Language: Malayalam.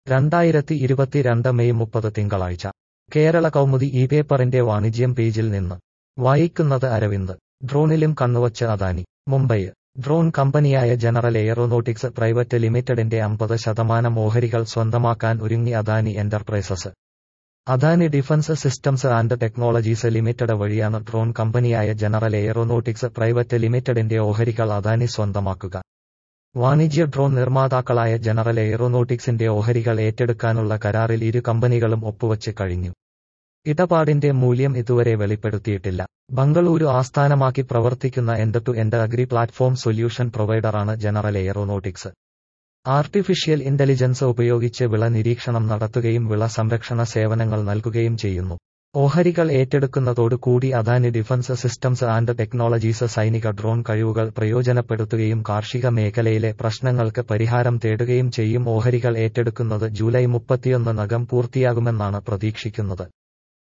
2022 മെയ് 30 തിങ്കളാഴ്ച കേരള കൗമുദി ഈ പേപ്പറിന്റെ വാണിജ്യം പേജിൽ നിന്ന് വായിക്കുന്നത് അരവിന്ദ്. ഡ്രോണിലും കണ്ണുവച്ച് അദാനി. മുംബൈ. ഡ്രോൺ കമ്പനിയായ ജനറൽ എയറോനോട്ടിക്സ് പ്രൈവറ്റ് ലിമിറ്റഡിന്റെ 50% ഓഹരികൾ സ്വന്തമാക്കാൻ ഒരുങ്ങി Adani enterprises. Adani defence systems and technologies limited വഴിയാണ് ഡ്രോൺ കമ്പനിയായ ജനറൽ എയറോനോട്ടിക്സ് പ്രൈവറ്റ് ലിമിറ്റഡിന്റെ ഓഹരികൾ അദാനി സ്വന്തമാക്കുക. വാണിജ്യ ഡ്രോൺ നിർമ്മാതാക്കളായ ജനറൽ എയറോനോട്ടിക്സിന്റെ ഓഹരികൾ ഏറ്റെടുക്കാനുള്ള കരാറിൽ ഇരു കമ്പനികളും ഒപ്പുവച്ച് കഴിഞ്ഞു. ഇടപാടിന്റെ മൂല്യം ഇതുവരെ വെളിപ്പെടുത്തിയിട്ടില്ല. ബംഗളൂരു ആസ്ഥാനമാക്കി പ്രവർത്തിക്കുന്ന end to end agri platform solution പ്രൊവൈഡറാണ് ജനറൽ എയറോനോട്ടിക്സ്. ആർട്ടിഫിഷ്യൽ ഇന്റലിജൻസ് ഉപയോഗിച്ച് വിള നിരീക്ഷണം നടത്തുകയും വിള സംരക്ഷണ സേവനങ്ങൾ നൽകുകയും ചെയ്യുന്നു. ഓഹരികൾ ഏറ്റെടുക്കുന്നതോടുകൂടി Adani defence systems and technologies സൈനിക ഡ്രോൺ കഴിവുകൾ പ്രയോജനപ്പെടുത്തുകയും കാർഷിക മേഖലയിലെ പ്രശ്നങ്ങൾക്ക് പരിഹാരം തേടുകയും ചെയ്യും. ഓഹരികൾ ഏറ്റെടുക്കുന്നത് ജൂലൈ 31-നകം പൂർത്തിയാകുമെന്നാണ് പ്രതീക്ഷിക്കുന്നത്.